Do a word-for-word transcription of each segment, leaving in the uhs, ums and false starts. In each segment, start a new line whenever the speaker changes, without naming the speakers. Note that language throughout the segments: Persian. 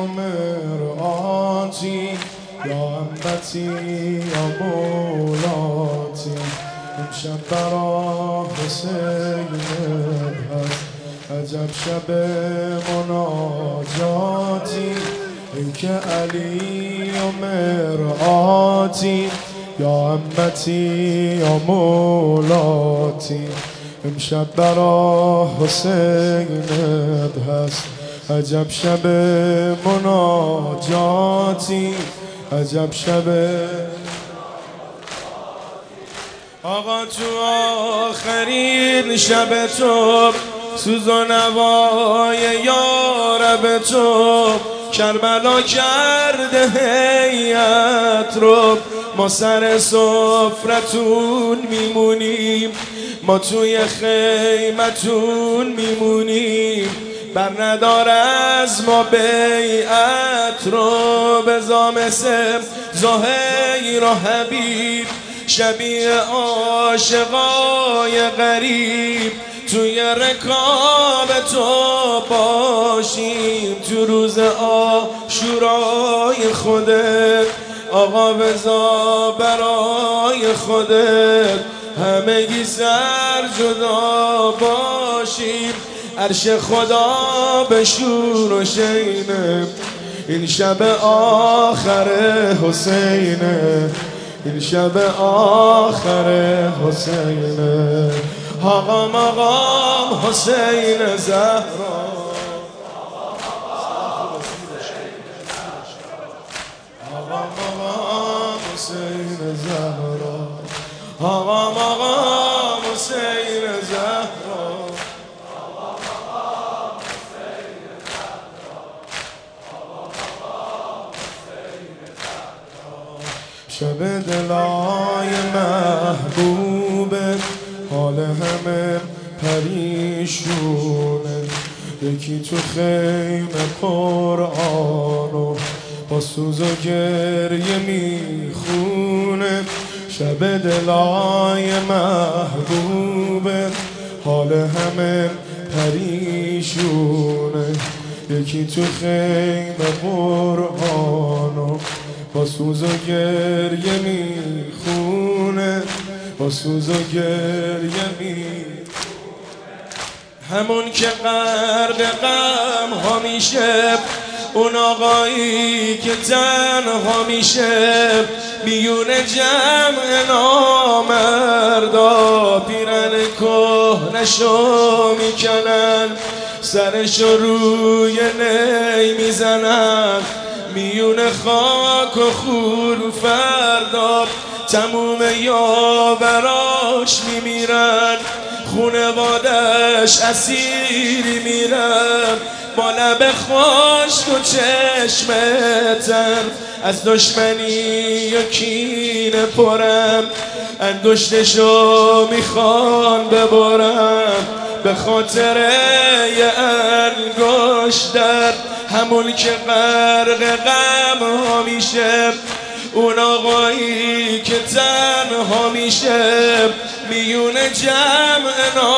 مرآتی یا امتی یا مولاتی امشب برا حسین هست عجب شب مناجاتی ای که علی و مرآتی یا امتی یا مولاتی امشب برا حسین هست عجب شب مناجاتی عجب شب آقا تو آخرین شب تو سوز و نوای یارب تو کربلا کرده هیئت رو ما سر سفرتون میمونیم ما توی خیمتون میمونیم بر ندار از ما بیعت رو بزا مثل زهیر و حبیب شبیه عاشقای غریب توی رکاب تو باشیم تو روز عاشورای خودت آقا بزا برای خودت همگی سر جدا باشیم عرش خدا به شور و شینه این شب آخر حسینه این شب آخر حسینه آقا مقام حسین زهرا آقا مقام حسین زهرا آقا مقام حسین زهرا شب دلای محبوبه حال همه پریشونه یکی تو خیمه قرآنو با سوز و گریه میخونه شب دلای محبوبه حال همه پریشونه یکی تو خیمه قرآنو با سوز و گریه میخونه با سوز و گریه میخونه همون که غرق غم ها میشه اون آقایی که تنها میشه میون جمع نامردا پیرن کهنشو میکنن سرشو روی نی میزنن میون خاک و خون فردا تموم یاوراش میمیرن خونوادش اسیری میرن با لب خشک و چشم تر از دشمنی و کینه پرم انگشتشو میخوان ببرم به خاطر یه انگشت در همون که غرق غم ها میشه اون آقایی که تنها میشه میون جمع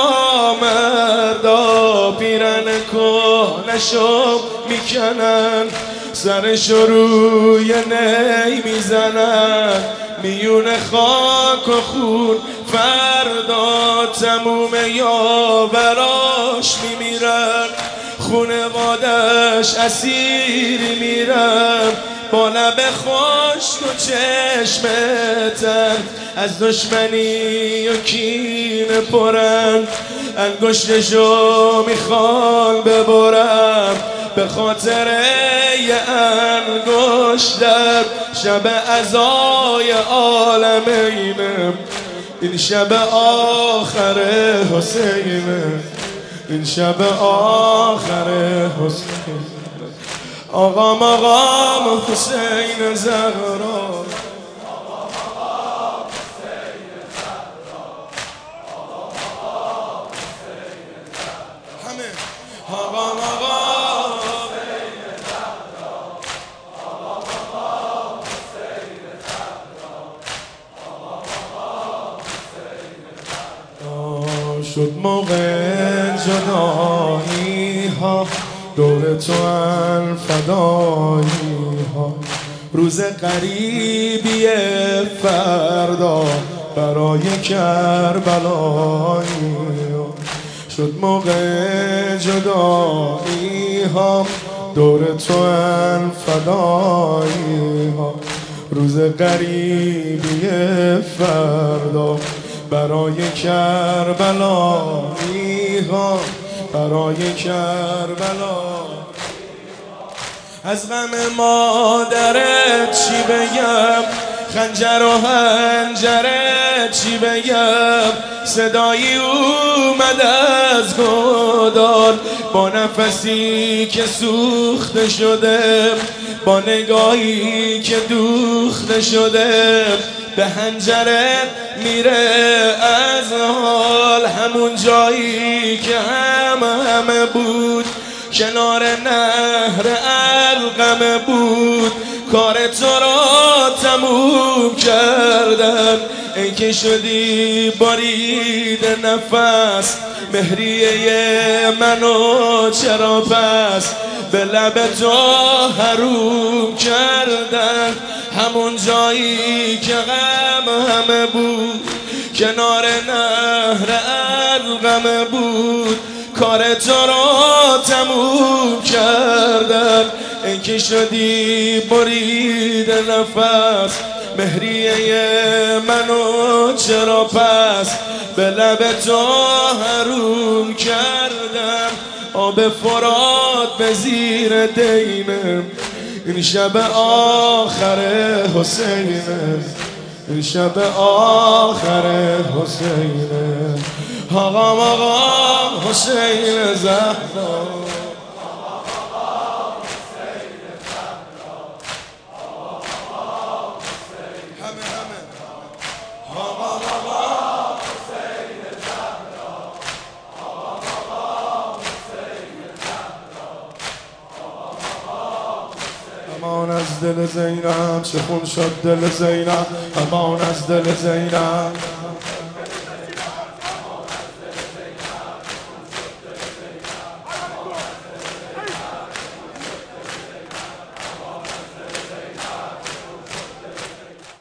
نامردا پیرن کهنشو میکنن سرشو روی نی میزنن میون خاک و خون فردا تموم یاوراش میمیرن خونوادش اسیری میرن با لب خشک و چشم تر از دشمنی و کینه پرن انگشتشو میخوان ببرم به خاطر یه انگشت در شب عزای عالمینه این شب آخر حسینه این شب آخر حسین آقا مقام حسین زهرا همه آقا مقام شد موقع جدایی ها دور تو فدایی ها. روز قریبی فردا برای کربلایی شد موقع جدایی ها. دور تو فدایی ها. روز قریبی فردا برای کربلایی ها. برای کربلا. از غم مادرت چی بگم، خنجر و هنجرت چی بگم، صدایی اومد از گودال با نفسی که سوخته شده، با نگاهی که دوخته شده، به هنجرت میره از حال. همون جایی که همه همه بود، کنار نهر القمه بود، کار تو را تموم کردن. ای که شدی بارید نفس، مهریه منو چرا پس به لب تو حروم کردن. همون جایی که غم همه بود، کنار نهر القمه بود، کار تو را تموم کردن. ای که شدی برید نفس، مهریه منو چرا پس به لب تو حروم کردم. آب فرات به زیر دینه، این شب آخر حسینه، این شب آخر حسینه. آقا آقا حسین زهرا، همه همه آقا آقا حسین زهرا، آقا آقا حسین زهرا، آقا حسین. امان از دل زینب، چه خون شد دل زینب، امان از دل زینب.